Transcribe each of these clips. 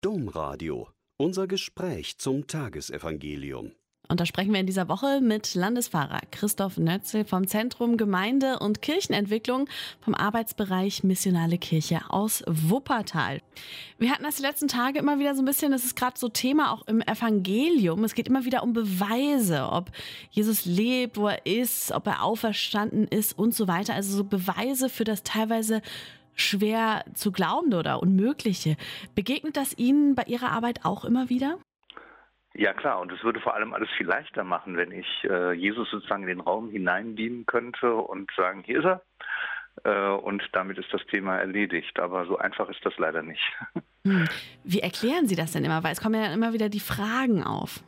Domradio. Unser Gespräch zum Tagesevangelium. Und da sprechen wir in dieser Woche mit Landespfarrer Christoph Nötzel vom Zentrum Gemeinde- und Kirchenentwicklung vom Arbeitsbereich Missionale Kirche aus Wuppertal. Wir hatten das die letzten Tage immer wieder so ein bisschen, das ist gerade so Thema auch im Evangelium. Es geht immer wieder um Beweise, ob Jesus lebt, wo er ist, ob er auferstanden ist und so weiter. Also so Beweise für das teilweise schwer zu glaubende oder Unmögliche. Begegnet das Ihnen bei Ihrer Arbeit auch immer wieder? Ja klar, und es würde vor allem alles viel leichter machen, wenn ich Jesus sozusagen in den Raum hineinbeamen könnte und sagen, hier ist er, und damit ist das Thema erledigt. Aber so einfach ist das leider nicht. Wie erklären Sie das denn immer? Weil es kommen ja dann immer wieder die Fragen auf.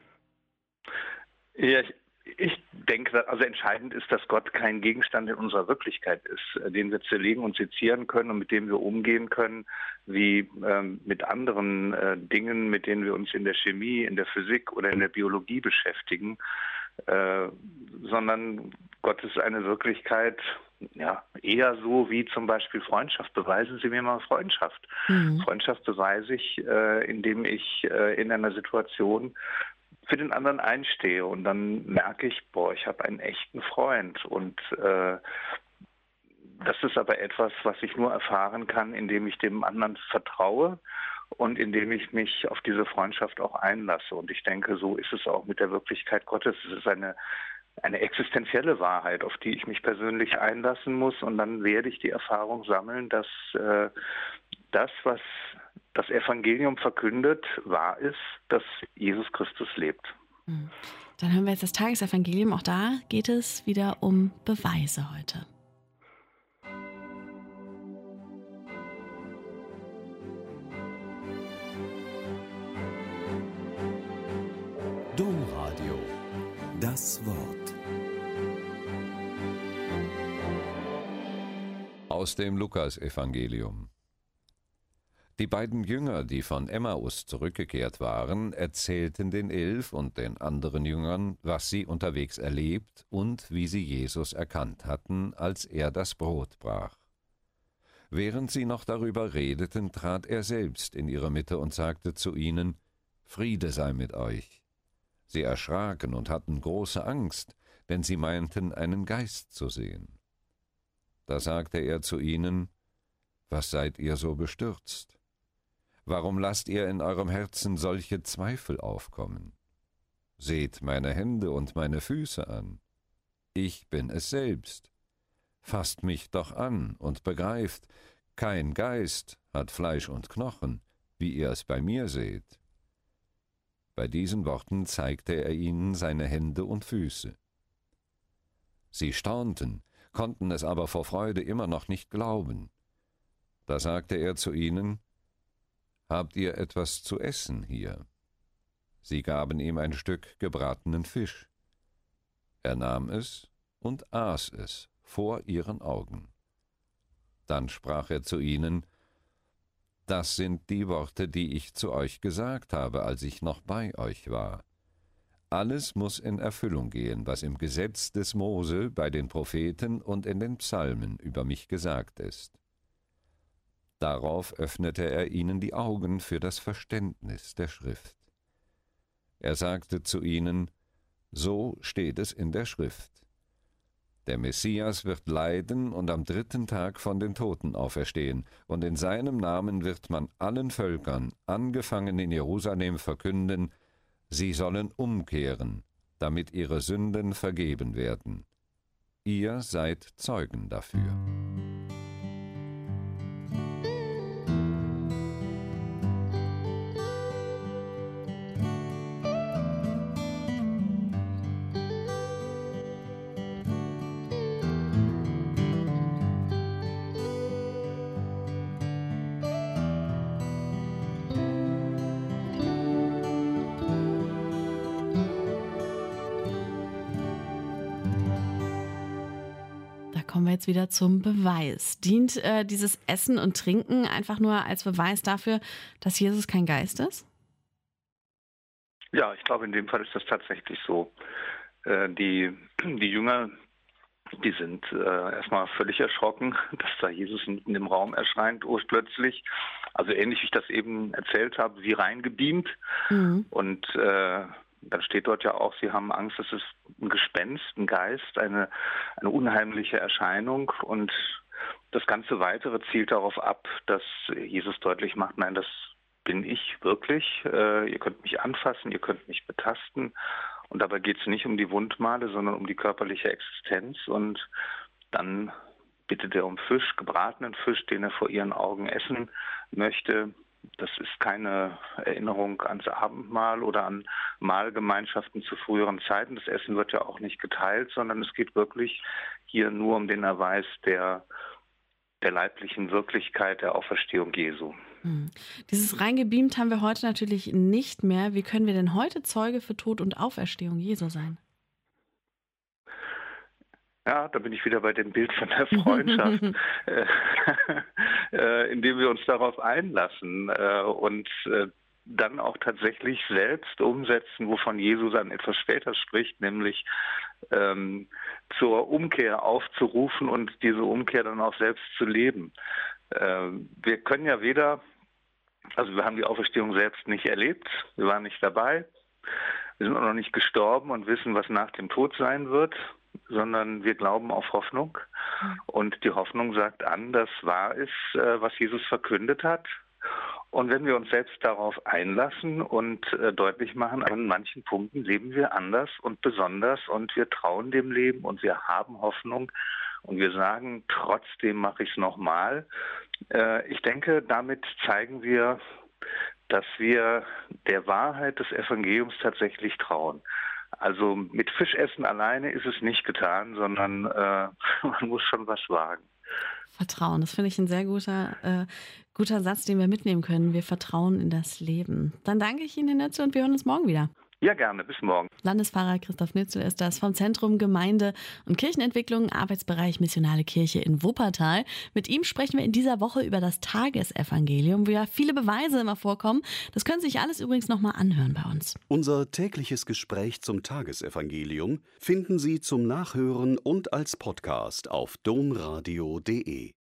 Ja, ich denke, also entscheidend ist, dass Gott kein Gegenstand in unserer Wirklichkeit ist, den wir zerlegen und sezieren können und mit dem wir umgehen können, wie mit anderen Dingen, mit denen wir uns in der Chemie, in der Physik oder in der Biologie beschäftigen, sondern Gott ist eine Wirklichkeit, ja, eher so wie zum Beispiel Freundschaft. Beweisen Sie mir mal Freundschaft. Freundschaft beweise ich, indem ich in einer Situation für den anderen einstehe und dann merke ich, ich habe einen echten Freund und das ist aber etwas, was ich nur erfahren kann, indem ich dem anderen vertraue und indem ich mich auf diese Freundschaft auch einlasse. Und ich denke, so ist es auch mit der Wirklichkeit Gottes. Es ist eine existenzielle Wahrheit, auf die ich mich persönlich einlassen muss und dann werde ich die Erfahrung sammeln, dass das, was das Evangelium verkündet, wahr ist, dass Jesus Christus lebt. Dann hören wir jetzt das Tagesevangelium. Auch da geht es wieder um Beweise heute. Domradio. Das Wort. Aus dem Lukasevangelium. Die beiden Jünger, die von Emmaus zurückgekehrt waren, erzählten den 11 und den anderen Jüngern, was sie unterwegs erlebt und wie sie Jesus erkannt hatten, als er das Brot brach. Während sie noch darüber redeten, trat er selbst in ihre Mitte und sagte zu ihnen: Friede sei mit euch. Sie erschraken und hatten große Angst, denn sie meinten, einen Geist zu sehen. Da sagte er zu ihnen: Was seid ihr so bestürzt? Warum lasst ihr in eurem Herzen solche Zweifel aufkommen? Seht meine Hände und meine Füße an. Ich bin es selbst. Fasst mich doch an und begreift, kein Geist hat Fleisch und Knochen, wie ihr es bei mir seht. Bei diesen Worten zeigte er ihnen seine Hände und Füße. Sie staunten, konnten es aber vor Freude immer noch nicht glauben. Da sagte er zu ihnen: Habt ihr etwas zu essen hier? Sie gaben ihm ein Stück gebratenen Fisch. Er nahm es und aß es vor ihren Augen. Dann sprach er zu ihnen: Das sind die Worte, die ich zu euch gesagt habe, als ich noch bei euch war. Alles muss in Erfüllung gehen, was im Gesetz des Mose, bei den Propheten und in den Psalmen über mich gesagt ist. Darauf öffnete er ihnen die Augen für das Verständnis der Schrift. Er sagte zu ihnen: So steht es in der Schrift. Der Messias wird leiden und am 3. Tag von den Toten auferstehen, und in seinem Namen wird man allen Völkern, angefangen in Jerusalem, verkünden, sie sollen umkehren, damit ihre Sünden vergeben werden. Ihr seid Zeugen dafür. Kommen wir jetzt wieder zum Beweis. Dient dieses Essen und Trinken einfach nur als Beweis dafür, dass Jesus kein Geist ist? Ja, ich glaube, in dem Fall ist das tatsächlich so. Die Jünger Die sind erstmal völlig erschrocken, dass da Jesus mitten im Raum erscheint, urplötzlich. Also ähnlich wie ich das eben erzählt habe, wie reingebeamt. Mhm. Und dann steht dort ja auch, sie haben Angst, es ist ein Gespenst, ein Geist, eine unheimliche Erscheinung. Und das ganze Weitere zielt darauf ab, dass Jesus deutlich macht, nein, das bin ich wirklich. Ihr könnt mich anfassen, ihr könnt mich betasten. Und dabei geht es nicht um die Wundmale, sondern um die körperliche Existenz. Und dann bittet er um Fisch, gebratenen Fisch, den er vor ihren Augen essen möchte. Das ist keine Erinnerung ans Abendmahl oder an Mahlgemeinschaften zu früheren Zeiten. Das Essen wird ja auch nicht geteilt, sondern es geht wirklich hier nur um den Erweis der leiblichen Wirklichkeit der Auferstehung Jesu. Dieses reingebeamt haben wir heute natürlich nicht mehr. Wie können wir denn heute Zeuge für Tod und Auferstehung Jesu sein? Ja, da bin ich wieder bei dem Bild von der Freundschaft, indem wir uns darauf einlassen und dann auch tatsächlich selbst umsetzen, wovon Jesus dann etwas später spricht, nämlich zur Umkehr aufzurufen und diese Umkehr dann auch selbst zu leben. Wir können ja wir haben die Auferstehung selbst nicht erlebt, wir waren nicht dabei, wir sind auch noch nicht gestorben und wissen, was nach dem Tod sein wird, sondern wir glauben auf Hoffnung. Und die Hoffnung sagt an, dass wahr ist, was Jesus verkündet hat. Und wenn wir uns selbst darauf einlassen und deutlich machen, an manchen Punkten leben wir anders und besonders und wir trauen dem Leben und wir haben Hoffnung und wir sagen, trotzdem mache ich es nochmal. Ich denke, damit zeigen wir, dass wir der Wahrheit des Evangeliums tatsächlich trauen. Also mit Fischessen alleine ist es nicht getan, sondern man muss schon was wagen. Vertrauen, das finde ich ein sehr guter Satz, den wir mitnehmen können. Wir vertrauen in das Leben. Dann danke ich Ihnen, Herr Nötzel, und wir hören uns morgen wieder. Ja, gerne. Bis morgen. Landespfarrer Christoph Nötzel ist das vom Zentrum Gemeinde- und Kirchenentwicklung, Arbeitsbereich Missionale Kirche in Wuppertal. Mit ihm sprechen wir in dieser Woche über das Tagesevangelium, wo ja viele Beweise immer vorkommen. Das können Sie sich alles übrigens nochmal anhören bei uns. Unser tägliches Gespräch zum Tagesevangelium finden Sie zum Nachhören und als Podcast auf domradio.de.